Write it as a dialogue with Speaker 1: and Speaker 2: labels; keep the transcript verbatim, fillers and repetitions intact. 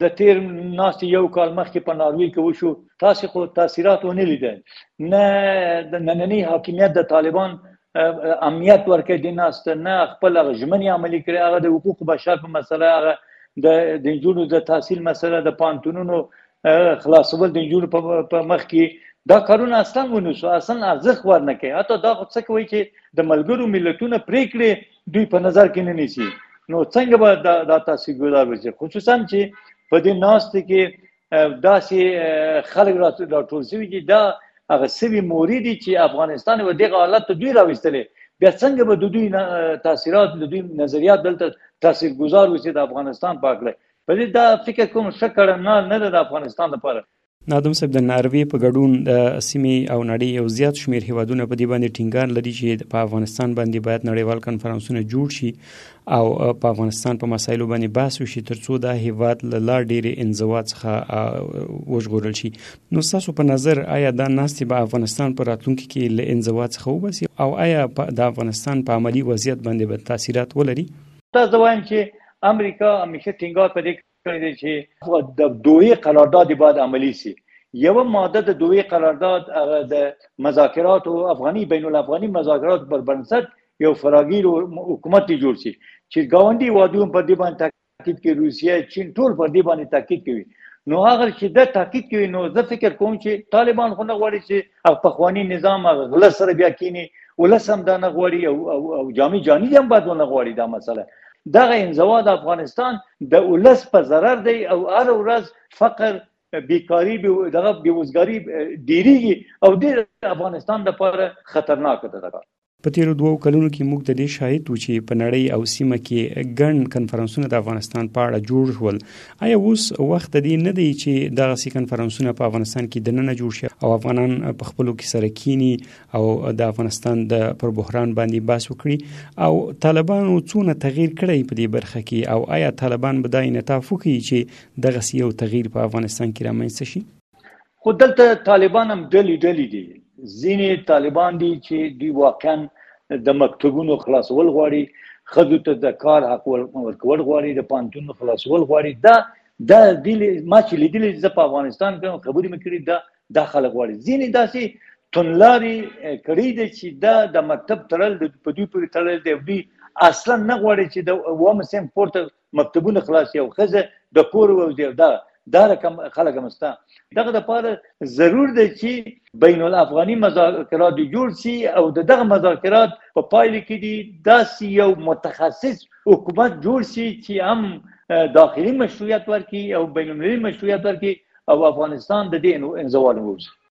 Speaker 1: د تیر ناست یو کال مخکې په ناروې کې وشو، تاسو خو تاثیرات ونه لیدل، نه د نننی حاکمیت د طالبان امنیت ورکړي د ناست، نه خپل ژمنې عملي کړي، هغه د حقوق بشر په مسله، هغه د نجونو د تحصیل مسله، د پانتونونو خلاصول د نجونو په مخ کې، دا کارونه اصلا ونسو، اصلا ارزښت ورنه کوي. حتی دا خو څه کوي چې د ملګرو ملتونو پریکړې دوی په نظر کې نه نیسي، نو څنګه به دا تاثیرګذار وي؟ خصوصا چې په دې ناست کې داسې خلک راټول شوي چې دا هغه سوي موردي چې افغانستان و دغه حالت ته دوی راوستلې، بیا څنګه به د دوی تاثیرات، د دوی نظریات دلته تاثیرګذار وي د افغانستان په هکله؟ په دې دا فکر کوم ښه کړنه نه ده د افغانستان لپاره.
Speaker 2: نادم صاحب، د ناروې په ګډون د سیمې او نړۍ یو زیات شمېر هیوادونه په دې باندې ټینګار لري چې په افغانستان باندې باید نړیوال کنفرانسونه جوړ شي او په افغانستان په مسایلو باندې بحث وشي ترڅو دا هیواد له لا ډېرې انزوا څخه وژغورل شي. نو ستاسو په نظر آیا دا ناستې به افغانستان په راتلونکي کې له انزوا څخه وباسي او آیا د افغانستان په عملي وضعیت باندې به تاثیرات ولري؟
Speaker 1: دا زه وایم چې امریکا همیشه ټینګار په دې کړی دی چې د دوی قرارداد باید عملی شي. یو ماده د دوی قرارداد د مذاکرات او افغاني بین الافغاني مذاکرات پر بنسټ یو فراگیر حکومت جوړ شي چې ګاونډي وادیو پر دې باندې تاکید کوي، روسیه، چین ټول پر دې باندې تاکید کوي. نو هغه چې د تاکید کوي، نو زه فکر کوم چې طالبان خو نه غواړي چې په خواني نظام هغه سره بیا کینی، ولسم دا نه غواړي او او جامع جانی هم باید نه غواړي. دا مسله دغه انزوا د افغانستان د ولس په ضرر دی او هر ورځ فقر، بیکاری، دغه بیروزګاری ډیریږي او د افغانستان لپاره خطرناک ده.
Speaker 2: په تیرو دوو کلونو کې موږ د دې شاهد وو چې په نړۍ او سیمه کې ګڼ کنفرانسونه د افغانستان په اړه جوړ شول. آیا اوس وخت دی نه دی چې دغسې کنفرانسونه په افغانستان کې دننه جوړ شي او افغانان په خپلو کې سره کینی او د افغانستان د پر بحران باندې بحث وکړي؟ او طالبانو څونه تغییر کړی په دې برخه کې او آیا طالبان به دا انعطاف وکړي چې دغسې یو تغییر په افغانستان کې رامنځته شي؟
Speaker 1: خو دلته طالبان هم ډلې ډلې دي. ځینې طالبان دي چې دوی واقعا د مکتوبونو خلاصول غواړي، ښځو ته د کار حق ورکول غواړي، د پانتونو خلاصول غواړي. دا دا ما چې لیدلي زه په افغانستان کې خبرې مې کړي، دا دا خلک غواړي. ځینې داسې توندلارې کړي دي چې دا د مکتب تړل په دوی پورې تړل دی، دوی اصلا نه غواړي چې د اووم صنف پورته مکتبونه خلاص یو ښځه د کور ووځي. دا دا رقم خلک هم شته. دغه دپاره ضرور دی چې بین الافغاني مذاکرات جوړ شي او دغه مذاکرات په پایله کې دي داسې یو متخصص حکومت جوړ شي چې هم داخلي مشروعیت ورکړي او بین المللي مشروعیت ورکړي او افغانستان د دې انزوا نه ووځي.